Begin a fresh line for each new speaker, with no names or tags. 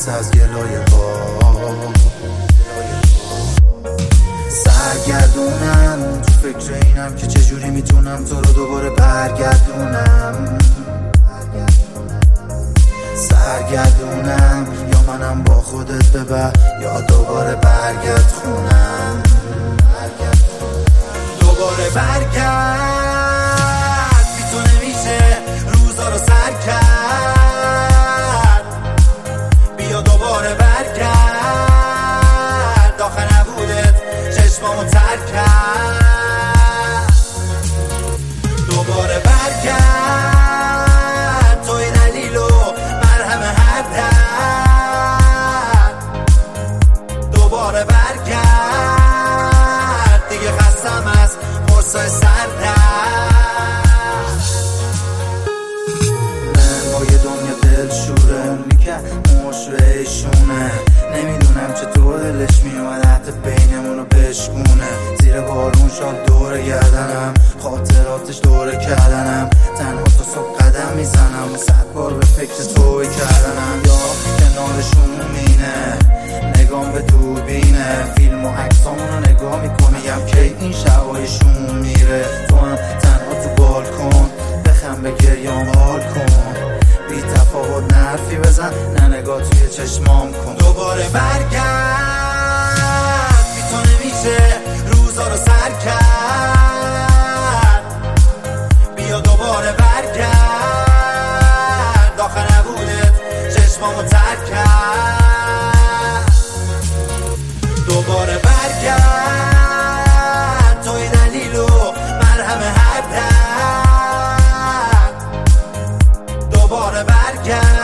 مست از گلای با سرگردونم، تو فکر اینم که چجوری میتونم تو رو دوباره برگردونم. سرگردونم یا منم با خودت ببر یا دوباره برگرد خونم. دوباره برگرد، بی تو نمیشه روزا رو سر کرد. بیا دوباره برگرد، آخه نبودت چشمامو تر کرد. دوباره برگرد، توی دلیل و مرهم هر درد. دوباره برگرد، دیگه خستم از قرصای سردرد. من با یه دنیا دلشوره، اونی که مشوهشونه. نمیدونم چطور دلش میومد حتی بینمونو بشکونه. زیر بارون شاد دوره گردنم، خاطراتش دوره کردنم. تنها تا صبح قدم میزنم، 100 بار به فکر توی کردنم. یا کنارشون مینه، نگام به دوربینه، فیلم و عکسامونو نگاه میکنیم که این شبایشون میره. تو هم تنها تو بالکن، بخم به گریام حال کن. بی تفاوت نرفی بزن، نه نگاه توی چشمام کن. دوباره برگرد، بی تو نمیشه روزا رو سر کرد. بیا دوباره برگرد، آخه نبودت چشمامو تر کرد. دوباره برگرد، توی دلیل و مرهم هر درد. دوباره برگرد،